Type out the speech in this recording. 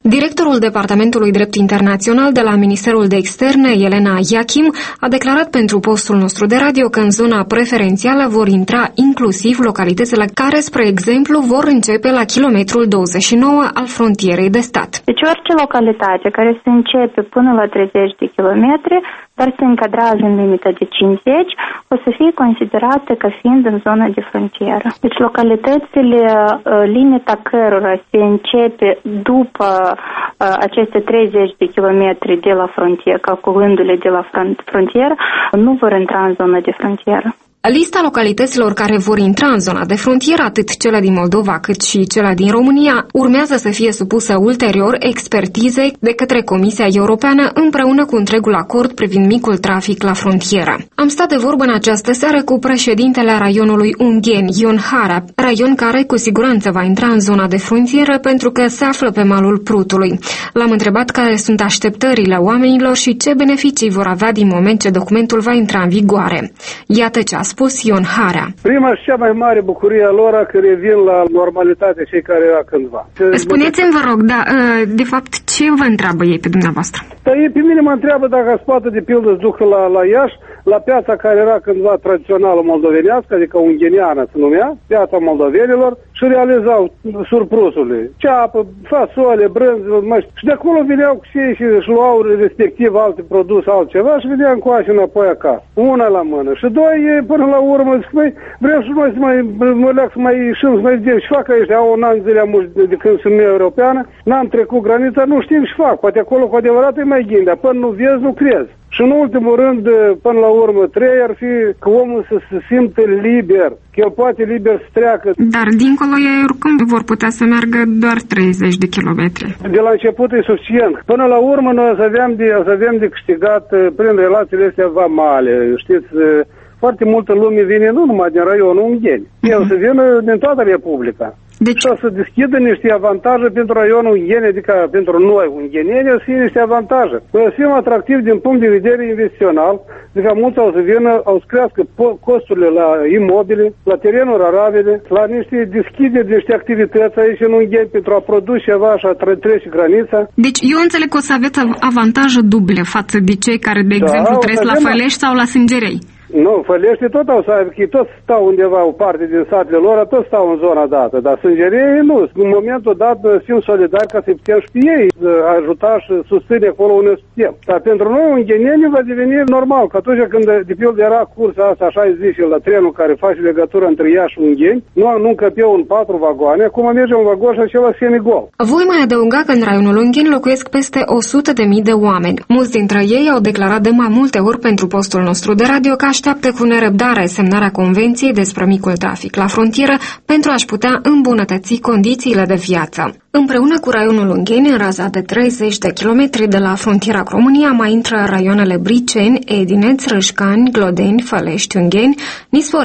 Directorul Departamentului Drept Internațional de la Ministerul de Externe, Elena Iachim, a declarat pentru postul nostru de radio că în zona preferențială vor intra inclusiv localitățile care, spre exemplu, vor începe la kilometrul 29 al frontierei de stat. Deci orice localitate care se începe până la 30 de kilometri, dar se încadrează în limita de 50, o să fie considerate ca fiind în zona de frontieră. Deci localitățile, limita cărora se începe după aceste 30 de kilometri de la frontieră, calculându-le de la frontieră, nu vor intra în zona de frontieră. Lista localităților care vor intra în zona de frontieră, atât cele din Moldova cât și cele din România, urmează să fie supusă ulterior expertizei de către Comisia Europeană împreună cu întregul acord privind micul trafic la frontieră. Am stat de vorbă în această seară cu președintele raionului Ungheni, Ion Harea, raion care cu siguranță va intra în zona de frontieră pentru că se află pe malul Prutului. L-am întrebat care sunt așteptările oamenilor și ce beneficii vor avea din moment ce documentul va intra în vigoare. Iată ce a spus Ion Harea. Prima și cea mai mare bucurie a lor că revin la normalitate cei care era cândva. Spuneți-mi, vă rog, de fapt, ce vă întreabă ei pe dumneavoastră? Ei pe mine mă întreabă dacă îți poate de pildă să ducă la Iași, la piața care era cândva tradițională moldovenească, adică ungheniană se numea, piața moldovenilor, și realizau surplusurile. Ceapă, fasole, brânzi, măști. Și de acolo veneau cu ei și își luau respectiv alte produse, altceva și veneau încoace înapoi acasă. Una la mână. Și doi, până la urmă, zic, băi, vrem și noi să mai ieșim, să mai vedem și fac aici. Au un an zile de când sunt Uniunea Europeană, n-am trecut granița, nu știm și fac. Poate acolo cu adevărat e mai ghini, dar până nu vezi, nu crezi. Și în ultimul rând, până la urmă, 3 ar fi că omul să se simte liber, că el poate liber să treacă. Dar dincolo ei oricum vor putea să meargă doar 30 de kilometri. De la început e suficient. Până la urmă noi o să avem de câștigat prin relațiile astea vamale. Știți, foarte multă lume vine nu numai din raionul Ungheni. Ei o să vină din toată Republica. Deci o să deschidă niște avantaje pentru raionul Ungheni, adică pentru noi unghenieni, o să fie niște avantaje. Noi o să fim atractivi din punct de vedere investițional, adică mulți o să vină, o să crească costurile la imobile, la terenuri arabile, la niște deschideri, niște activități aici în Ungheni pentru a produce ceva și a trece granița. Deci eu înțeleg că o să aveți avantaje duble față de cei care, de exemplu, trăiesc la Fălești sau la Sângerei. Nu, Fălești tot au să aibă, că toți stau undeva o parte din satele lor, toți stau în zona dată, dar Sângerie nu. În momentul dat simt solidari ca să putem și pe ei ajuta și susține acolo unde suntem. Dar pentru noi, unghenieni, va deveni normal, că atunci când, de pildă, era cursa asta, așa zice, la trenul care face legătură între Iași și Ungheni, nu încăpeau în 4 vagoane, acum merge un vagon și acela semigol. Voi mai adăuga că în raionul Ungheni locuiesc peste 100.000 de oameni. Mulți dintre ei au declarat de mai multe ori pentru postul nostru de radio că așteaptă cu nerăbdare semnarea convenției despre micul trafic la frontieră pentru a-și putea îmbunătăți condițiile de viață. Împreună cu raionul Ungheni, în raza de 30 de kilometri de la frontiera cu România, mai intră raioanele Briceni, Edineț, Râșcani, Glodeni, Fălești, Ungheni, Nisfor